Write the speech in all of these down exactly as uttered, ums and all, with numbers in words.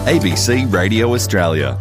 A B C Radio Australia.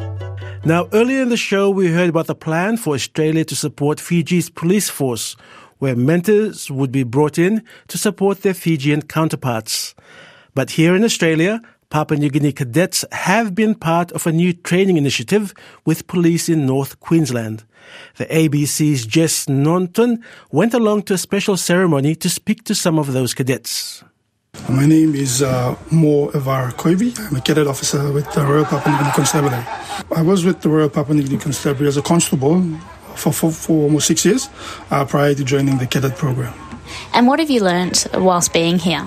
Now, earlier in the show, we heard about the plan for Australia to support Fiji's police force, where mentors would be brought in to support their Fijian counterparts. But here in Australia, Papua New Guinea cadets have been part of a new training initiative with police in North Queensland. The A B C's Jess Norton went along to a special ceremony to speak to some of those cadets. My name is uh, Mo Evar Koivi. I'm a cadet officer with the Royal Papua New Guinea Constabulary. I was with the Royal Papua New Guinea Constabulary as a constable for, for, for almost six years uh, prior to joining the cadet program. And what have you learnt whilst being here?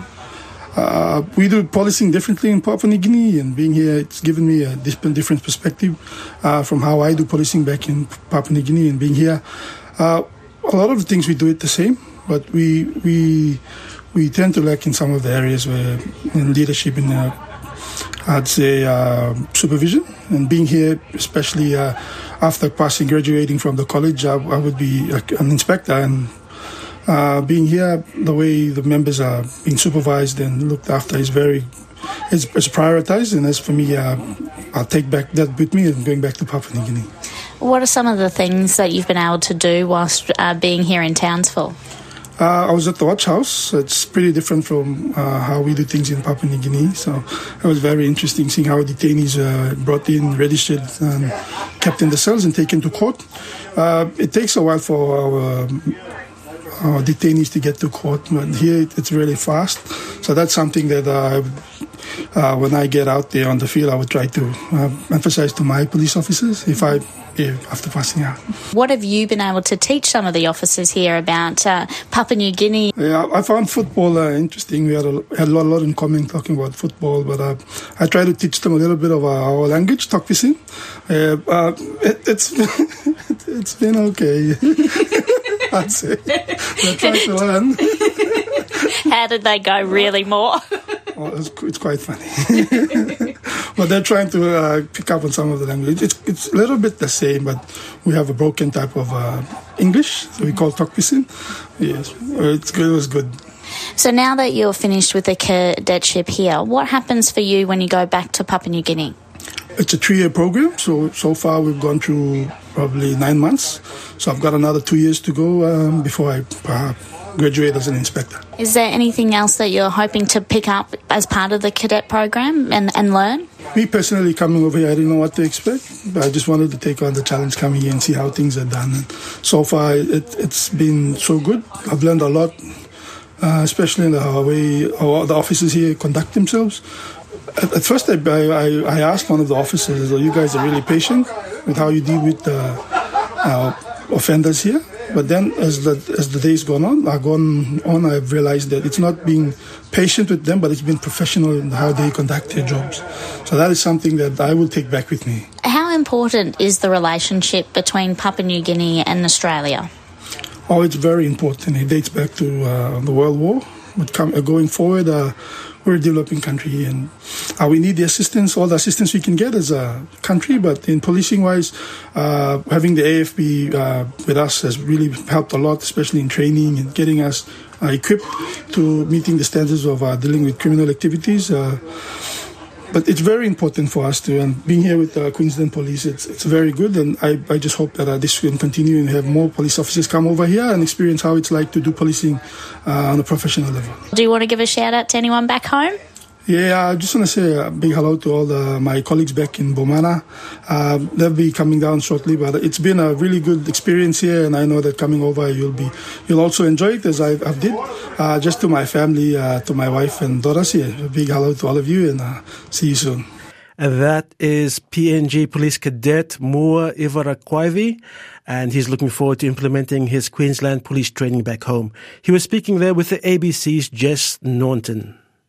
Uh, we do policing differently in Papua New Guinea, and being here, it's given me a different, different perspective uh, from how I do policing back in Papua New Guinea. And being here, uh, a lot of the things we do it the same, but we we we tend to lack in some of the areas where in leadership, in uh, I'd say uh, supervision. And being here, especially uh, after passing, graduating from the college, I, I would be a, an inspector, and Uh, being here, the way the members are being supervised and looked after is very, it's, it's prioritized. And as for me, uh, I'll take back that with me and going back to Papua New Guinea. What are some of the things that you've been able to do whilst uh, being here in Townsville? Uh, I was at the watch house. It's pretty different from uh, how we do things in Papua New Guinea. So it was very interesting seeing how detainees are brought in, registered, and kept in the cells and taken to court. Uh, it takes a while for our Uh, detainees to get to court, but here it's really fast. So that's something that uh, uh, when I get out there on the field, I would try to uh, emphasize to my police officers if I yeah, after passing out. What have you been able to teach some of the officers here about uh, Papua New Guinea? Yeah, I found football uh, interesting. We had a, had a, lot, a lot in common talking about football, but uh, I try to teach them a little bit of uh, our language, Tokpisin. Uh, uh, it, it's it's been okay. I'd say. They're trying to learn. How did they go really more? Oh, it's, it's quite funny. But they're trying to uh, pick up on some of the language. It's, it's a little bit the same, but we have a broken type of uh, English, so we call Tokpisin. Yes, it's good. It was good. So now that you're finished with the cadetship here, what happens for you when you go back to Papua New Guinea? It's a three-year program, so so far we've gone through probably nine months. So I've got another two years to go um, before I uh, graduate as an inspector. Is there anything else that you're hoping to pick up as part of the cadet program and, and learn? Me personally, coming over here, I didn't know what to expect, but I just wanted to take on the challenge coming here and see how things are done. And so far, it, it's been so good. I've learned a lot, uh, especially in the way how the officers here conduct themselves. At, at first, I, I, I asked one of the officers, "You guys are really patient with how you deal with the uh, offenders here." But then, as the as the days gone on, I gone on, I've realized that it's not being patient with them, but it's being professional in how they conduct their jobs. So that is something that I will take back with me. How important is the relationship between Papua New Guinea and Australia? Oh, it's very important. It dates back to uh, the World War. But come, uh, going forward, uh, we're a developing country, and uh, we need the assistance, all the assistance we can get as a country. But in policing-wise, uh, having the A F B uh, with us has really helped a lot, especially in training and getting us uh, equipped to meeting the standards of uh, dealing with criminal activities. Uh, But it's very important for us to, and being here with uh, Queensland Police, it's it's very good, and I, I just hope that uh, this can continue and have more police officers come over here and experience how it's like to do policing uh, on a professional level. Do you want to give a shout out to anyone back home? Yeah, I just want to say a big hello to all the, my colleagues back in Bomana. Uh, they'll be coming down shortly, but it's been a really good experience here, and I know that coming over you'll be you'll also enjoy it as I, I've did. Uh, just to my family, uh, to my wife and daughters here, a big hello to all of you, and uh, see you soon. And that is P N G Police Cadet Mua Ivarakwaivi, and he's looking forward to implementing his Queensland police training back home. He was speaking there with the A B C's Jess Norton.